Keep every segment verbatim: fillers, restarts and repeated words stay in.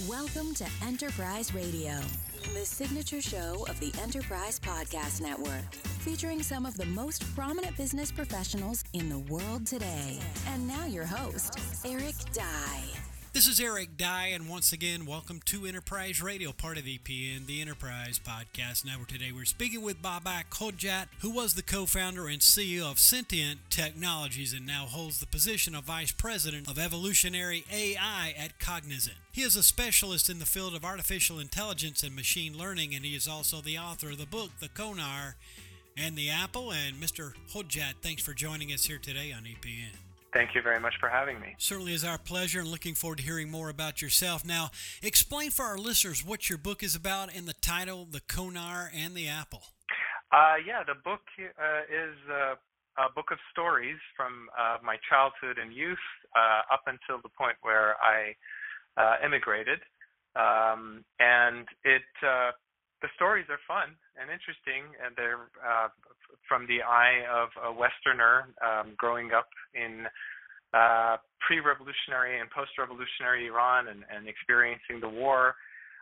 Welcome to Enterprise Radio, the signature show of the Enterprise Podcast Network, featuring some of the most prominent business professionals in the world today. And now your host, Eric Dye. This is Eric Dye, and once again, welcome to Enterprise Radio, part of E P N, the Enterprise Podcast Network. Today we're speaking with Babak Hodjat, who was the co-founder and C E O of Sentient Technologies and now holds the position of Vice President of Evolutionary A I at Cognizant. He is a specialist in the field of artificial intelligence and machine learning, and he is also the author of the book, The Konar and the Apple. And Mister Hodjat, thanks for joining us here today on E P N. Thank you very much for having me. Certainly is our pleasure, and looking forward to hearing more about yourself. Now, explain for our listeners what your book is about and the title, The Konar and the Apple. Uh, yeah, the book uh, is uh, a book of stories from uh, my childhood and youth uh, up until the point where I uh, immigrated. Um, and it uh, the stories are fun and interesting, and they're uh, from the eye of a Westerner um, growing up in uh, pre-revolutionary and post-revolutionary Iran and, and experiencing the war,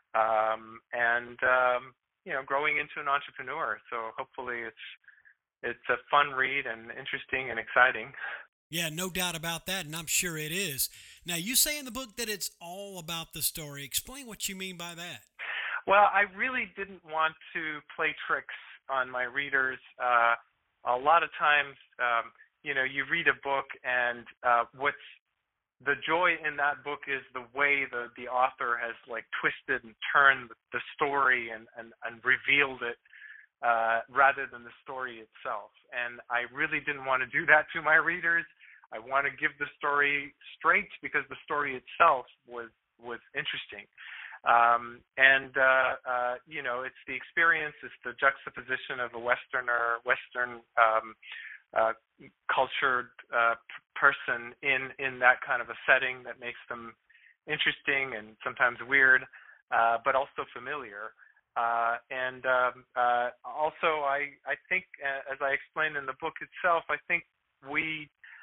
um, and um, you know, growing into an entrepreneur. So hopefully, it's it's a fun read and interesting and exciting. Yeah, no doubt about that, and I'm sure it is. Now, you say in the book that it's all about the story. Explain what you mean by that. Well, I really didn't want to play tricks on my readers. Uh, a lot of times, um, you know, you read a book, and uh, what's the joy in that book is the way the, the author has like twisted and turned the story and, and, and revealed it uh, rather than the story itself. And I really didn't want to do that to my readers. I want to give the story straight because the story itself was was interesting. Um, and, uh, uh, you know, it's the experience, it's the juxtaposition of a Westerner, Western um, uh, cultured uh, p- person in, in that kind of a setting that makes them interesting and sometimes weird, uh, but also familiar. Uh, and um, uh, also, I, I think, uh, as I explained in the book itself, I think we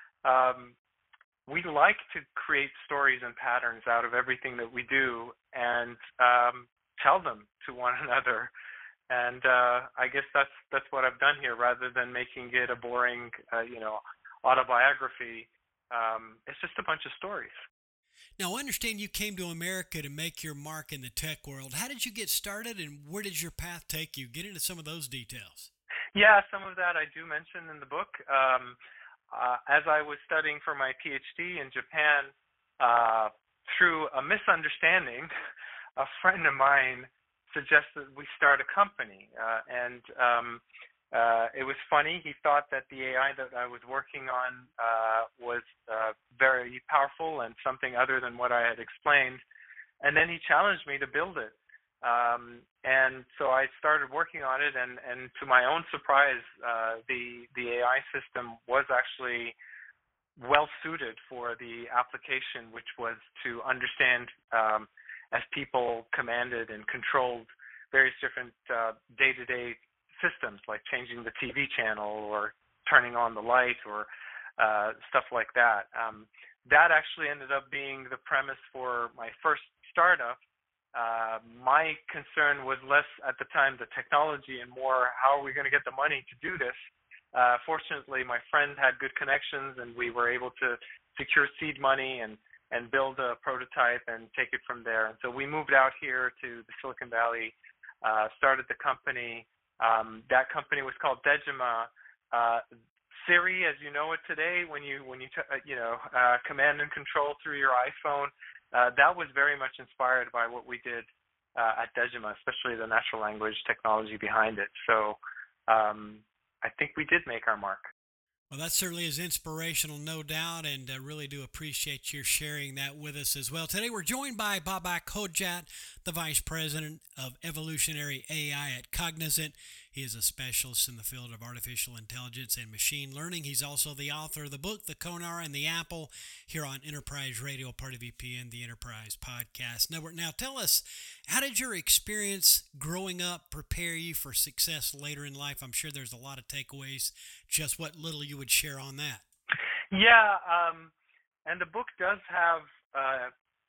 um, we like to create stories and patterns out of everything that we do and um, tell them to one another. And uh, I guess that's that's what I've done here. Rather than making it a boring, uh, you know, autobiography, um, it's just a bunch of stories. Now, I understand you came to America to make your mark in the tech world. How did you get started, and where did your path take you? Get into some of those details. Yeah, some of that I do mention in the book. Um, Uh, as I was studying for my P H D in Japan, uh, through a misunderstanding, a friend of mine suggested we start a company. Uh, and um, uh, it was funny. He thought that the A I that I was working on uh, was uh, very powerful and something other than what I had explained. And then he challenged me to build it. Um, and so I started working on it, and, and to my own surprise, uh, the the A I system was actually well suited for the application, which was to understand um, as people commanded and controlled various different uh, day-to-day systems, like changing the T V channel or turning on the light or uh, stuff like that. Um, that actually ended up being the premise for my first startup. Uh, my concern was less at the time the technology and more how are we going to get the money to do this. Uh, fortunately, my friend had good connections, and we were able to secure seed money and, and build a prototype and take it from there. And so we moved out here to the Silicon Valley, uh, started the company. Um, that company was called Dejima. Uh, Siri, as you know it today, when you when you t- uh, you know uh, command and control through your iPhone. Uh, that was very much inspired by what we did uh, at Dejima, especially the natural language technology behind it. So um, I think we did make our mark. Well, that certainly is inspirational, no doubt, and I uh, really do appreciate your sharing that with us as well. Today we're joined by Babak Hodjat, the Vice President of Evolutionary A I at Cognizant. He is a specialist in the field of artificial intelligence and machine learning. He's also the author of the book, The Konar and the Apple, here on Enterprise Radio, part of E P N, the Enterprise Podcast Network. Now, tell us, how did your experience growing up prepare you for success later in life? I'm sure there's a lot of takeaways, just what little you would share on that. Yeah, um, and the book does have uh,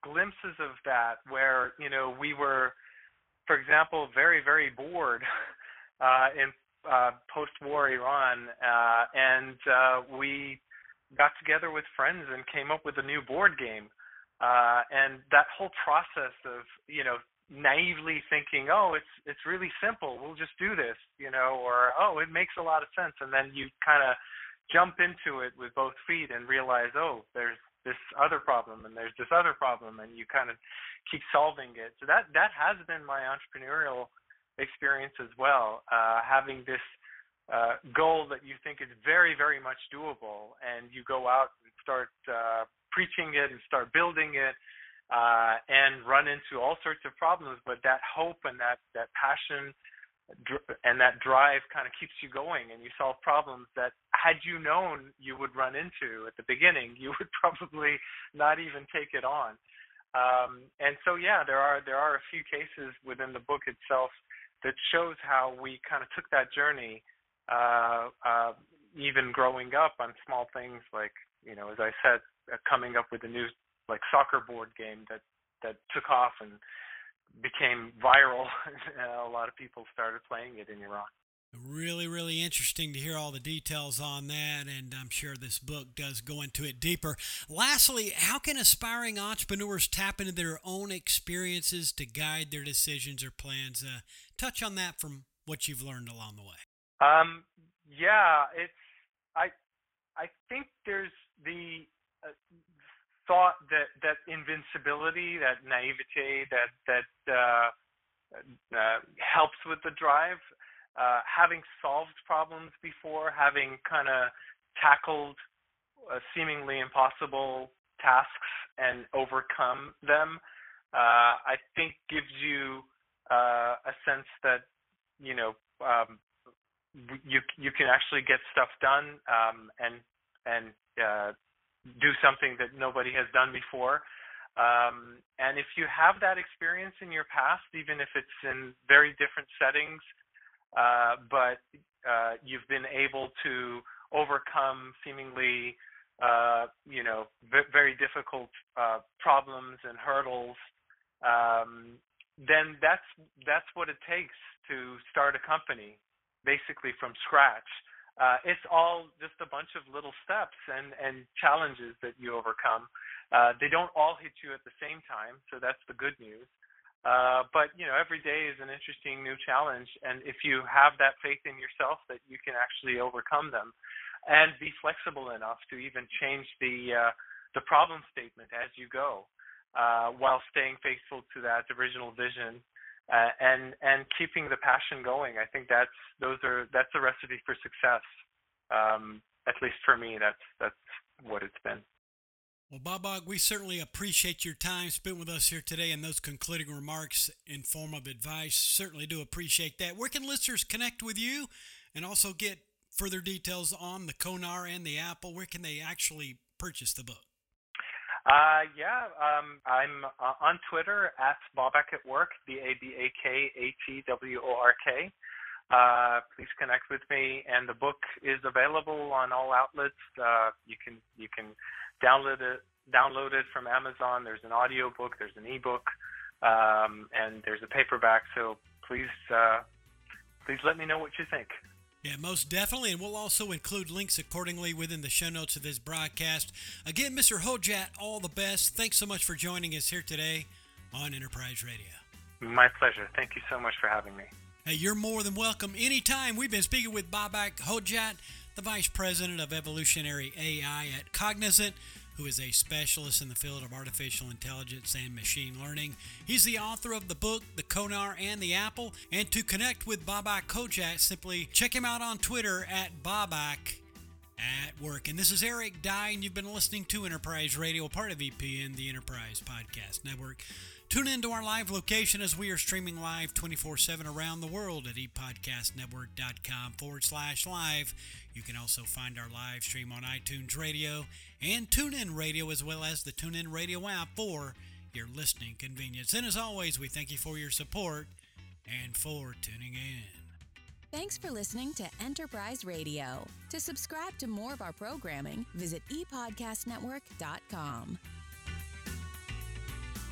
glimpses of that where, you know, we were, for example, very, very bored uh, in uh, post-war Iran, uh, and uh, we got together with friends and came up with a new board game. Uh, and that whole process of, you know, naively thinking, oh, it's it's really simple, we'll just do this, you know, or, oh, it makes a lot of sense. And then you kind of jump into it with both feet and realize, oh, there's this other problem and there's this other problem, and you kind of keep solving it. So that, that has been my entrepreneurial experience as well, uh, having this uh, goal that you think is very, very much doable, and you go out and start uh, preaching it and start building it, uh, and run into all sorts of problems. But that hope and that, that passion dr- and that drive kind of keeps you going, and you solve problems that had you known you would run into at the beginning, you would probably not even take it on. Um, and so, yeah, there are there are a few cases within the book itself that shows how we kind of took that journey, uh, uh, even growing up on small things like, you know, as I said, uh, coming up with a new like soccer board game that, that took off and became viral. A lot of people started playing it in Iran. Really, really interesting to hear all the details on that, and I'm sure this book does go into it deeper. Lastly, how can aspiring entrepreneurs tap into their own experiences to guide their decisions or plans? Uh, touch on that from what you've learned along the way. Um, yeah, it's I I think there's the uh, thought that, that invincibility, that naivete, that that uh, uh, helps with the drive. Uh, having solved problems before, having kind of tackled uh, seemingly impossible tasks and overcome them, uh, I think gives you uh, a sense that, you know, um, you you can actually get stuff done, um, and and uh, do something that nobody has done before. Um, and if you have that experience in your past, even if it's in very different settings, Uh, but uh, you've been able to overcome seemingly, uh, you know, v- very difficult uh, problems and hurdles, um, then that's that's what it takes to start a company, basically from scratch. Uh, it's all just a bunch of little steps and, and challenges that you overcome. Uh, they don't all hit you at the same time, so that's the good news. Uh, but, you know, every day is an interesting new challenge. And if you have that faith in yourself that you can actually overcome them and be flexible enough to even change the uh, the problem statement as you go, uh, while staying faithful to that original vision uh, and and keeping the passion going, I think that's those are that's a recipe for success. Um, at least for me, that's that's what it's been. Well, Babak, we certainly appreciate your time spent with us here today and those concluding remarks in form of advice. Certainly do appreciate that. Where can listeners connect with you and also get further details on the Konar and the Apple? Where can they actually purchase the book? Uh, yeah, um, I'm uh, on Twitter at Babak at Work, B A B A K A T W O R K. Uh, please connect with me, and the book is available on all outlets. Uh, you can you can download it download it from Amazon. There's an audio book, there's an ebook, um, and there's a paperback. So please uh, please let me know what you think. Yeah, most definitely, and we'll also include links accordingly within the show notes of this broadcast. Again, Mister Hojat, all the best. Thanks so much for joining us here today on Enterprise Radio. My pleasure. Thank you so much for having me. Hey, you're more than welcome anytime. We've been speaking with Babak Hojat, the Vice President of Evolutionary A I at Cognizant, who is a specialist in the field of artificial intelligence and machine learning. He's the author of the book, The Konar and the Apple. And to connect with Babak Hojat, simply check him out on Twitter at Babak at Work. And this is Eric Dye, and you've been listening to Enterprise Radio, part of E P N, the Enterprise Podcast Network. Tune in to our live location as we are streaming live twenty-four seven around the world at epodcastnetwork.com forward slash live. You can also find our live stream on iTunes Radio and TuneIn Radio, as well as the TuneIn Radio app for your listening convenience. And as always, we thank you for your support and for tuning in. Thanks for listening to Enterprise Radio. To subscribe to more of our programming, visit e podcast network dot com.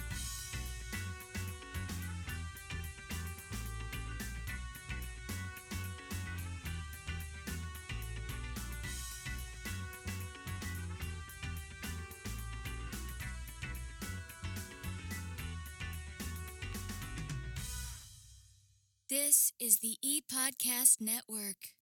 This is the ePodcast Network.